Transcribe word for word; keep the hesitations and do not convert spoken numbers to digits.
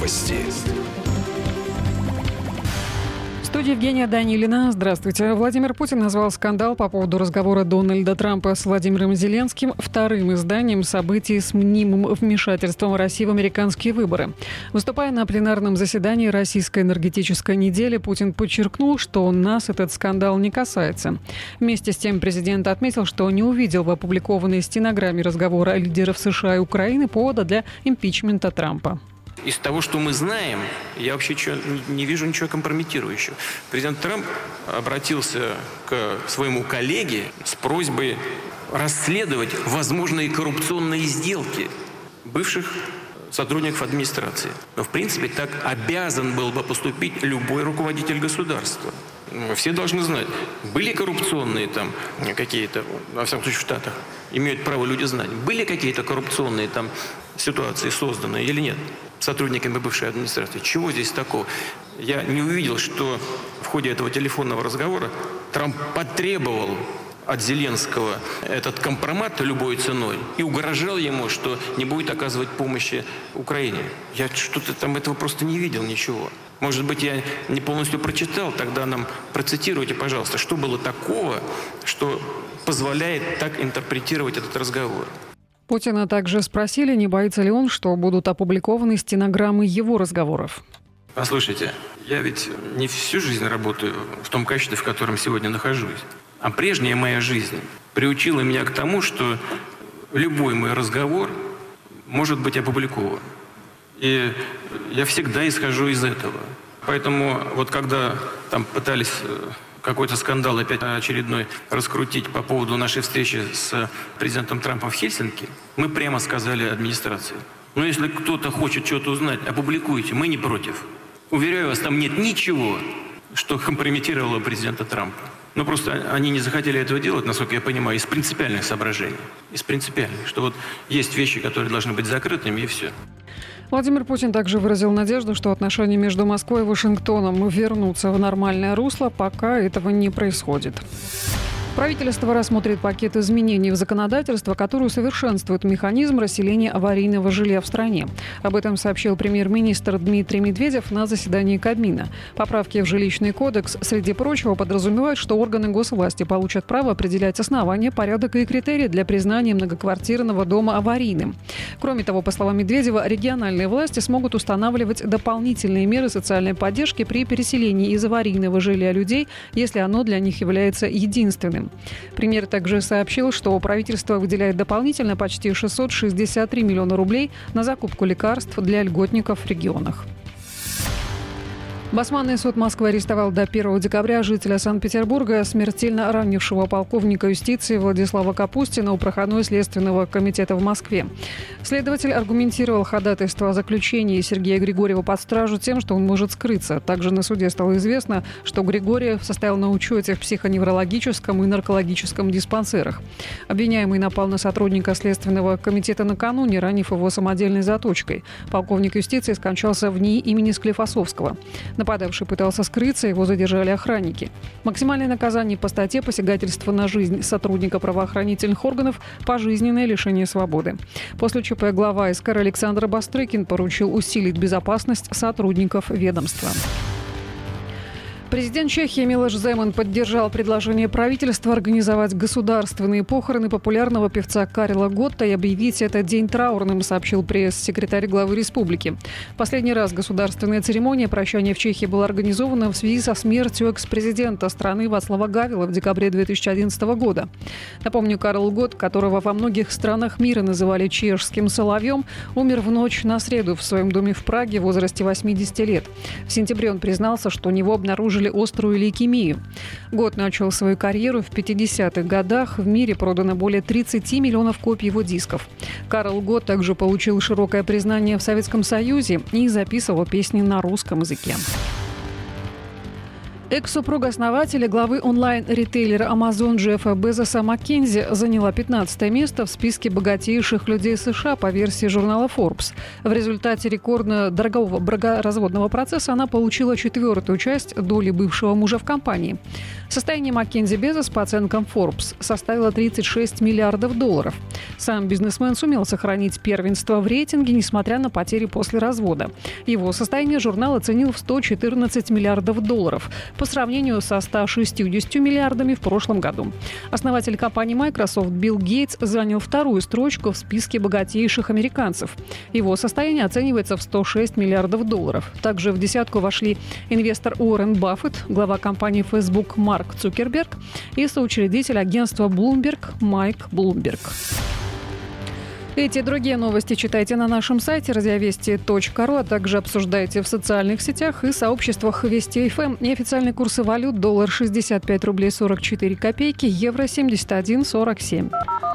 Новости. В студии Евгения Данилина. Здравствуйте. Владимир Путин назвал скандал по поводу разговора Дональда Трампа с Владимиром Зеленским вторым изданием событий с мнимым вмешательством России в американские выборы. Выступая на пленарном заседании Российской энергетической недели, Путин подчеркнул, что нас этот скандал не касается. Вместе с тем президент отметил, что не увидел в опубликованной стенограмме разговора лидеров США и Украины повода для импичмента Трампа. Из того, что мы знаем, я вообще не вижу ничего компрометирующего. Президент Трамп обратился к своему коллеге с просьбой расследовать возможные коррупционные сделки бывших сотрудников администрации. Но, в принципе, так обязан был бы поступить любой руководитель государства. Все должны знать, были коррупционные там какие-то, во всяком случае в Штатах, имеют право люди знать, были какие-то коррупционные там ситуации созданы или нет сотрудниками бывшей администрации. Чего здесь такого? Я не увидел, что в ходе этого телефонного разговора Трамп потребовал от Зеленского этот компромат любой ценой и угрожал ему, что не будет оказывать помощи Украине. Я что-то там этого просто не видел, ничего. Может быть, я не полностью прочитал, тогда нам процитируйте, пожалуйста, что было такого, что позволяет так интерпретировать этот разговор. Путина также спросили, не боится ли он, что будут опубликованы стенограммы его разговоров. Послушайте, я ведь не всю жизнь работаю в том качестве, в котором сегодня нахожусь. А прежняя моя жизнь приучила меня к тому, что любой мой разговор может быть опубликован. И я всегда исхожу из этого. Поэтому вот когда там пытались какой-то скандал опять очередной раскрутить по поводу нашей встречи с президентом Трампом в Хельсинки, мы прямо сказали администрации: ну если кто-то хочет что-то узнать, опубликуйте, мы не против. Уверяю вас, там нет ничего, что компрометировало президента Трампа. Но просто они не захотели этого делать, насколько я понимаю, из принципиальных соображений. Из принципиальных, что вот есть вещи, которые должны быть закрытыми, и все. Владимир Путин также выразил надежду, что отношения между Москвой и Вашингтоном вернутся в нормальное русло, пока этого не происходит. Правительство рассмотрит пакет изменений в законодательство, который усовершенствует механизм расселения аварийного жилья в стране. Об этом сообщил премьер-министр Дмитрий Медведев на заседании Кабмина. Поправки в жилищный кодекс, среди прочего, подразумевают, что органы госвласти получат право определять основания, порядок и критерии для признания многоквартирного дома аварийным. Кроме того, по словам Медведева, региональные власти смогут устанавливать дополнительные меры социальной поддержки при переселении из аварийного жилья людей, если оно для них является единственным. Премьер также сообщил, что правительство выделяет дополнительно почти шестьсот шестьдесят три миллиона рублей на закупку лекарств для льготников в регионах. Басманный суд Москвы арестовал до первого декабря жителя Санкт-Петербурга, смертельно ранившего полковника юстиции Владислава Капустина у проходной следственного комитета в Москве. Следователь аргументировал ходатайство о заключении Сергея Григорьева под стражу тем, что он может скрыться. Также на суде стало известно, что Григорьев состоял на учете в психоневрологическом и наркологическом диспансерах. Обвиняемый напал на сотрудника следственного комитета накануне, ранив его самодельной заточкой. Полковник юстиции скончался в НИИ имени Склифосовского. Нападавший пытался скрыться, его задержали охранники. Максимальное наказание по статье «Посягательство на жизнь сотрудника правоохранительных органов» – пожизненное лишение свободы. После ЧП глава СКР Александр Бастрыкин поручил усилить безопасность сотрудников ведомства. Президент Чехии Милош Земан поддержал предложение правительства организовать государственные похороны популярного певца Карла Готта и объявить этот день траурным, сообщил пресс-секретарь главы республики. Последний раз государственная церемония прощания в Чехии была организована в связи со смертью экс-президента страны Вацлава Гавела в декабре две тысячи одиннадцатого года. Напомню, Карл Готт, которого во многих странах мира называли чешским соловьем, умер в ночь на среду в своем доме в Праге в возрасте восьмидесяти лет. В сентябре он признался, что у него обнаружили острую лейкемию. Готт начал свою карьеру в пятидесятых годах. В мире продано более тридцати миллионов копий его дисков. Карл Готт также получил широкое признание в Советском Союзе и записывал песни на русском языке. Экс-супруга основателя, главы онлайн-ритейлера Amazon Джеффа Безоса Маккензи заняла пятнадцатое место в списке богатейших людей США по версии журнала Forbes. В результате рекордно дорогого бракоразводного процесса она получила четвертую часть доли бывшего мужа в компании. Состояние Маккензи Безос по оценкам Forbes составило тридцать шесть миллиардов долларов. Сам бизнесмен сумел сохранить первенство в рейтинге, несмотря на потери после развода. Его состояние журнал оценил в сто четырнадцать миллиардов долларов по сравнению со ста шестьюдесятью миллиардами в прошлом году. Основатель компании Microsoft Билл Гейтс занял вторую строчку в списке богатейших американцев. Его состояние оценивается в сто шесть миллиардов долларов. Также в десятку вошли инвестор Уоррен Баффет, глава компании Facebook Марк Цукерберг и соучредитель агентства Bloomberg Майк Блумберг. Эти и другие новости читайте на нашем сайте радиовести точка ру, а также обсуждайте в социальных сетях и сообществах Вести эф эм. Неофициальные курсы валют: доллар шестьдесят пять рублей сорок четыре копейки, евро семьдесят один сорок семь.